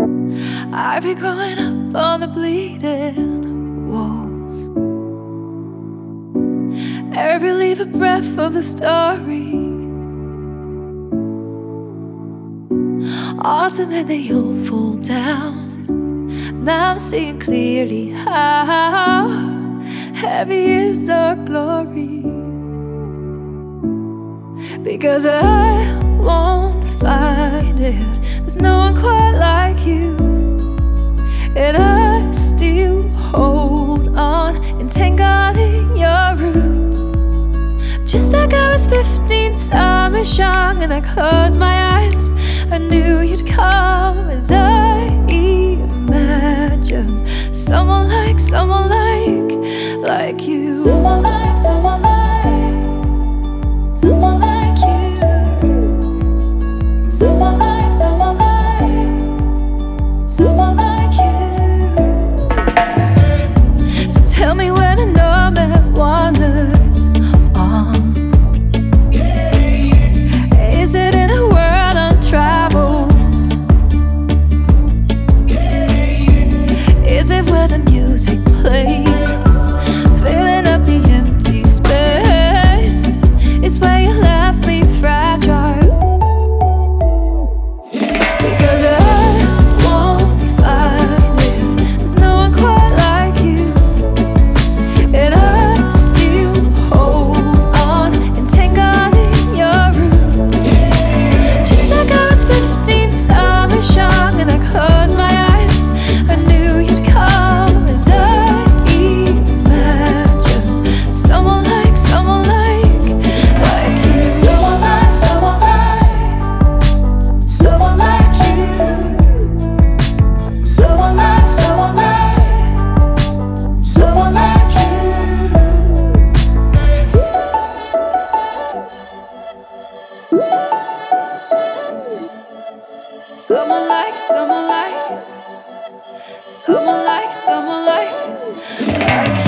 I've been growing up on the bleeding walls. Every leaf a breath of the story. Ultimately you'll fall down. Now I'm seeing clearly how heavy is our glory. Because I won't find it. There's no one quite like you. And I still hold on, entangled in your roots. Just like I was 15, summer's young, and I closed my eyes. I knew you'd come as I imagined someone like you. Someone like someone like you. Someone like someone like you. So tell me when a nomad wanders on. Is it in a world untraveled? Is it where the music plays, filling up the empty space? It's where you left me fragile. Because I won't find it. There's no one quite like you. And I still hold on, entangled in your roots. Just like I was 15, summer's young, and I closed my eyes. I knew you'd come as I imagined someone like you. Someone like someone like you. Someone like someone like you. Someone like someone like